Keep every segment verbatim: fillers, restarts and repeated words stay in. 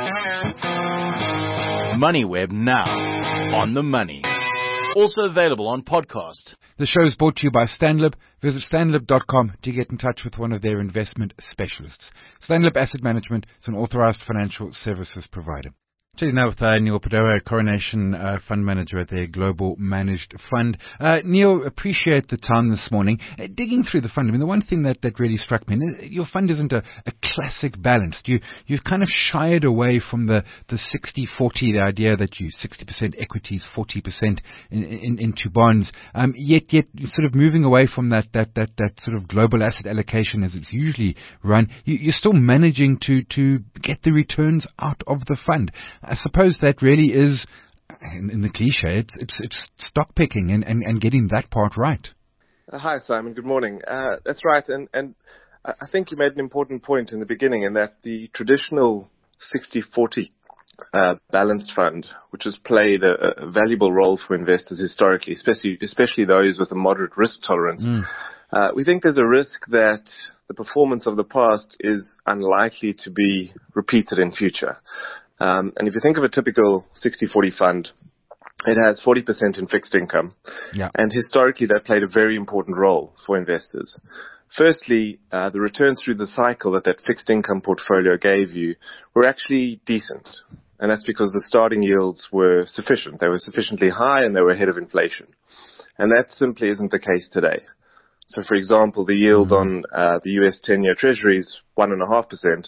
MoneyWeb now, on the money. Also available on podcast. The show is brought to you by Stanlib. Visit stanlib dot com to get in touch with one of their investment specialists. Stanlib Asset Management is an authorized financial services provider. Today now with uh, Neil Padora, Coronation uh, Fund Manager at their Global Managed Fund. Uh, Neil, appreciate the time this morning. Uh, digging through the fund, I mean, the one thing that, that really struck me, and your fund isn't a, a classic balanced. You, you've kind of shied away from the, the sixty forty, the idea that you sixty percent equities, forty percent in, in, into bonds, um, yet yet sort of moving away from that, that, that, that sort of global asset allocation as it's usually run. You, you're still managing to, to get the returns out of the fund. I suppose that really is, in, in the cliche, it's, it's, it's stock picking and, and, and getting that part right. Uh, hi, Simon. Good morning. Uh, that's right. And, and I think you made an important point in the beginning in that the traditional sixty forty uh, balanced fund, which has played a, a valuable role for investors historically, especially, especially those with a moderate risk tolerance, mm. uh, we think there's a risk that the performance of the past is unlikely to be repeated in future. Um, and if you think of a typical sixty forty fund, it has forty percent in fixed income. Yeah. And historically, that played a very important role for investors. Firstly, uh, the returns through the cycle that that fixed income portfolio gave you were actually decent. And that's because the starting yields were sufficient. They were sufficiently high and they were ahead of inflation. And that simply isn't the case today. So, for example, the yield mm-hmm. on uh, the U S ten-year Treasury is one point five percent.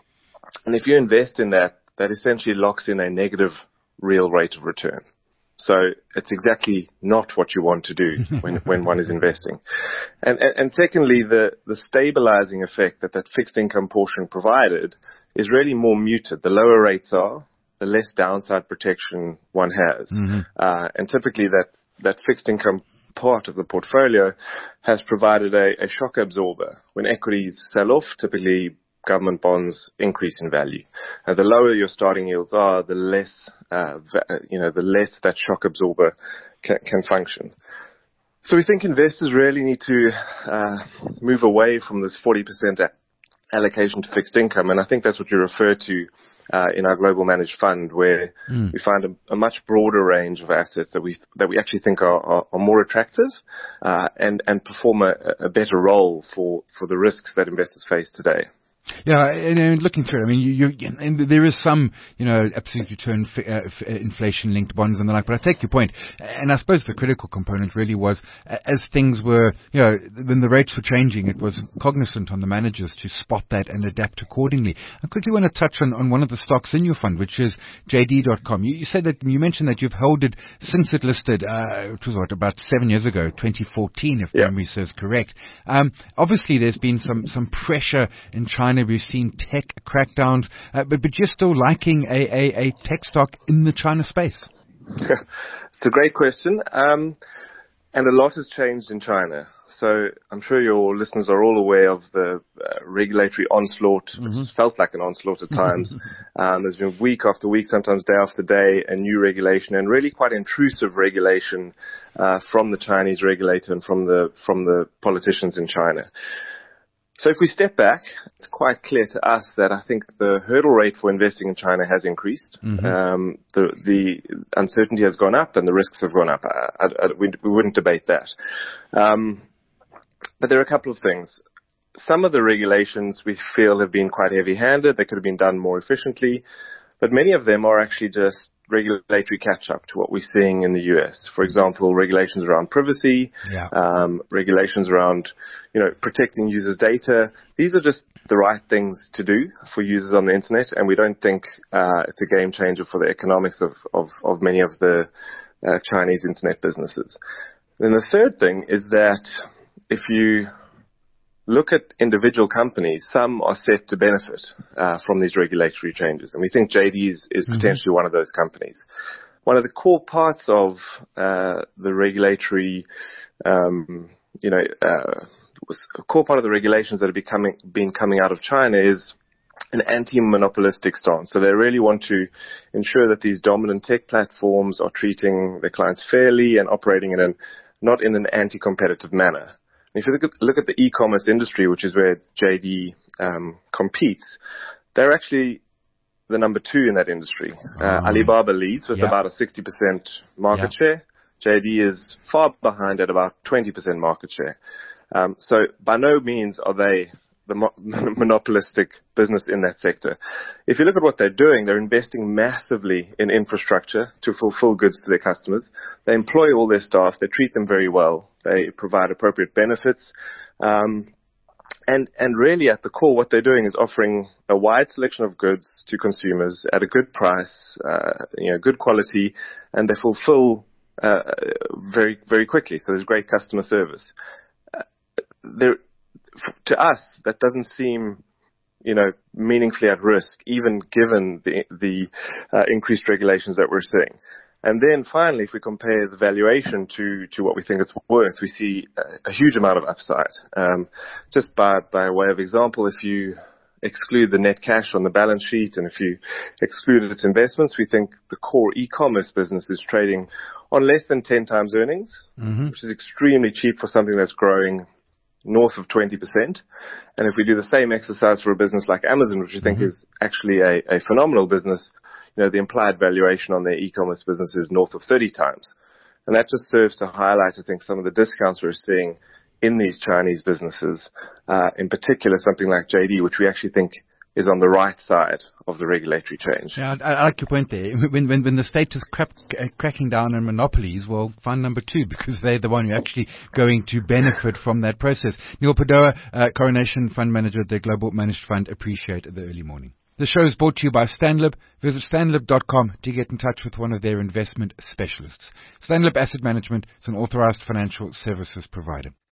And if you invest in that, that essentially locks in a negative real rate of return. So it's exactly not what you want to do when, when one is investing. And, and, and secondly, the, the stabilizing effect that that fixed income portion provided is really more muted. The lower rates are, the less downside protection one has. Mm-hmm. Uh, and typically that, that fixed income part of the portfolio has provided a, a shock absorber. When equities sell off, typically government bonds increase in value. Uh, the lower your starting yields are, the less, uh, va- you know, the less that shock absorber can, can function. So we think investors really need to uh, move away from this forty percent a- allocation to fixed income, and I think that's what you refer to uh, in our global managed fund, where mm. we find a, a much broader range of assets that we that we actually think are, are, are more attractive uh, and and perform a, a better role for for the risks that investors face today. Yeah, and, and looking through it, I mean, you, you, and there is some, you know, absolute return f- uh, f- inflation-linked bonds and the like, but I take your point. And I suppose the critical component really was, as things were, you know, when the rates were changing, it was cognizant on the managers to spot that and adapt accordingly. I quickly want to touch on, on one of the stocks in your fund, which is J D dot com. You, you said that, you mentioned that you've held it since it listed, uh, it was what, about seven years ago, twenty fourteen, if yeah. memory serves correct. Um, obviously, there's been some, some pressure in China. We've seen tech crackdowns, uh, but, but you're still liking a, a, a tech stock in the China space. It's a great question. Um, and a lot has changed in China. So I'm sure your listeners are all aware of the uh, regulatory onslaught, which mm-hmm. felt like an onslaught at times. um, there's been week after week, sometimes day after day, a new regulation and really quite intrusive regulation uh, from the Chinese regulator and from the from the politicians in China. So if we step back, it's quite clear to us that I think the hurdle rate for investing in China has increased. Mm-hmm. Um, the, the uncertainty has gone up and the risks have gone up. I, I, I, we, we wouldn't debate that. Um, but there are a couple of things. Some of the regulations we feel have been quite heavy-handed. They could have been done more efficiently. But many of them are actually just regulatory catch-up to what we're seeing in the U S. For example, regulations around privacy, yeah. um, regulations around, you know, protecting users' data. These are just the right things to do for users on the internet, and we don't think uh, it's a game changer for the economics of, of, of many of the uh, Chinese internet businesses. Then the third thing is that if you look at individual companies, some are set to benefit uh, from these regulatory changes. And we think J D is, is mm-hmm. potentially one of those companies. One of the core parts of uh, the regulatory, um, you know, uh, a core part of the regulations that are becoming, been coming out of China is an anti-monopolistic stance. So they really want to ensure that these dominant tech platforms are treating their clients fairly and operating in an, not in an anti-competitive manner. If you look at, look at the e-commerce industry, which is where J D um, competes, they're actually the number two in that industry. Uh, Um, Alibaba leads with yeah. about a sixty percent market Yeah. share. J D is far behind at about twenty percent market share. Um, so by no means are they the mo- monopolistic business in that sector. If you look at what they're doing, they're investing massively in infrastructure to fulfill goods to their customers. They employ all their staff. They treat them very well. They provide appropriate benefits. Um, and, and really at the core, what they're doing is offering a wide selection of goods to consumers at a good price, uh, you know, good quality, and they fulfill uh, very, very quickly. So there's great customer service. Uh, there, To us, that doesn't seem, you know, meaningfully at risk, even given the the uh, increased regulations that we're seeing. And then finally, if we compare the valuation to, to what we think it's worth, we see a, a huge amount of upside. Um, just by, by way of example, if you exclude the net cash on the balance sheet and if you exclude its investments, we think the core e-commerce business is trading on less than ten times earnings, mm-hmm. which is extremely cheap for something that's growing north of twenty percent. And if we do the same exercise for a business like Amazon, which we think mm-hmm. is actually a, a phenomenal business, you know, the implied valuation on their e-commerce business is north of thirty times. And that just serves to highlight, I think, some of the discounts we're seeing in these Chinese businesses, uh, in particular something like J D, which we actually think is on the right side of the regulatory change. Yeah, I, I like your point there. When, when, when the state is crap, uh, cracking down on monopolies, well, find number two, because they're the one who are actually going to benefit from that process. Neil Padoa, uh, Coronation Fund Manager at the Global Managed Fund, appreciate the early morning. The show is brought to you by Stanlib. Visit stanlib dot com to get in touch with one of their investment specialists. Stanlib Asset Management is an authorized financial services provider.